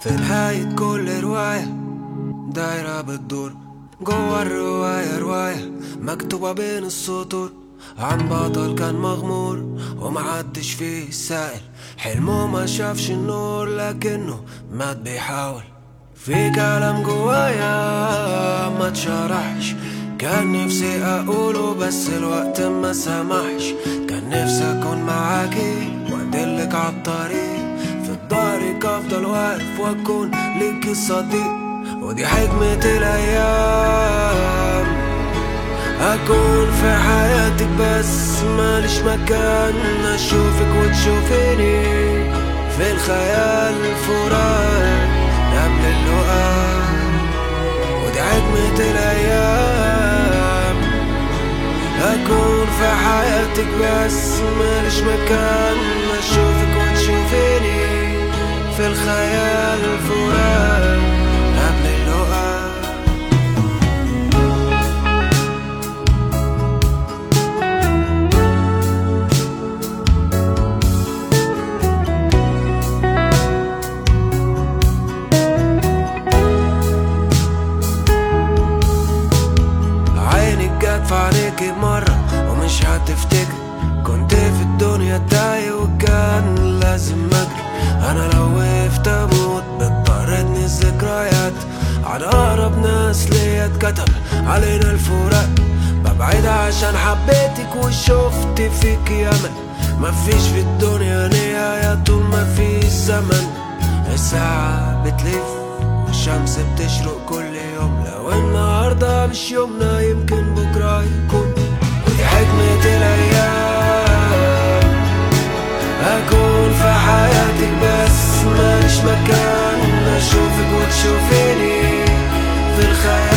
في نهاية كل رواية دايرة بتدور جوا الرواية رواية مكتوبة بين السطور عن بطل كان مغمور ومحدش فيه سائل حلمه ما شافش النور لكنه مات بيحاول. في كلام جوايا ما اتشرحش كان نفسي اقوله بس الوقت ما سمحش. كان نفسي اكون معاكي وادلك عالطريق في الطريق افضل واقف واكون ليكي صديق ودي حكمة الايام. اكون في حياتك بس ماليش مكان اشوفك وتشوفيني في الخيال فراق قبل اللقاء ودي حكمة الايام. اكون في حياتك بس ماليش مكان اشوفك وتشوفيني في الخيال فراق قبل اللقاء. فعليكي مرة ومش هتفتكر كنت في الدنيا تايه وكان لازم اجري. انا لو وقفت اموت بتطردني الذكريات عن اقرب ناس ليا اتكتب علينا الفراق. ببعد عشان حبيتك وشفت فيك امل مفيش في الدنيا نهاية طول ما في زمن. الساعة بتلف والشمس بتشرق كل يوم لو النهاردة مش يومنا يمكن بكرة يكون ودي حكمة الأيام. أكون في حياتك بس ماليش مكان أشوفك وتشوفيني في الخيال